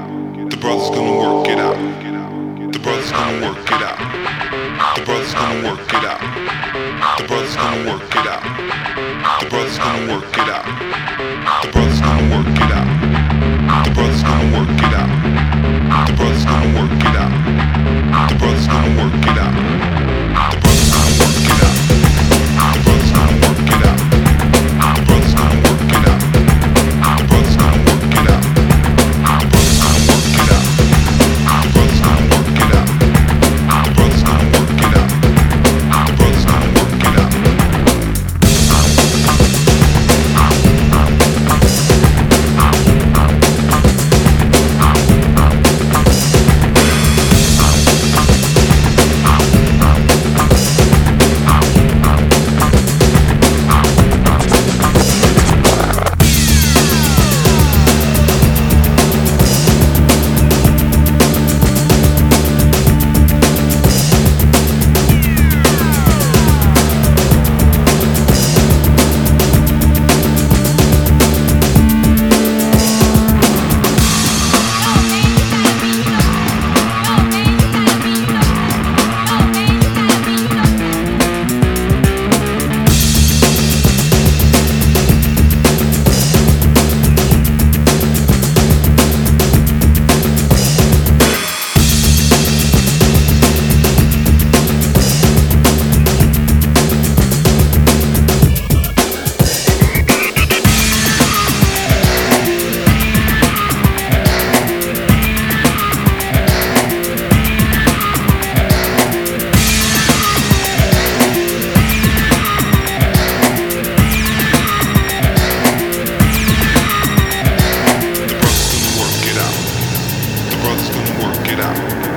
The brother's gonna work it out. The brother's gonna work it out. The brother's gonna work it out. The brother's gonna work it out. The brother's gonna work it out. The brother's gonna work it out. The brother's gonna work it out. The brother's gonna work it out. The brother's gonna work it out. The brother's gonna work it out. The brother's gonna work it out. The brother's gonna work it out. The brother's gonna work it out. The brother's gonna work it out. The brother's gonna work it out. The brother's gonna work it out. The brother's gonna work it out. The brother's gonna work it out.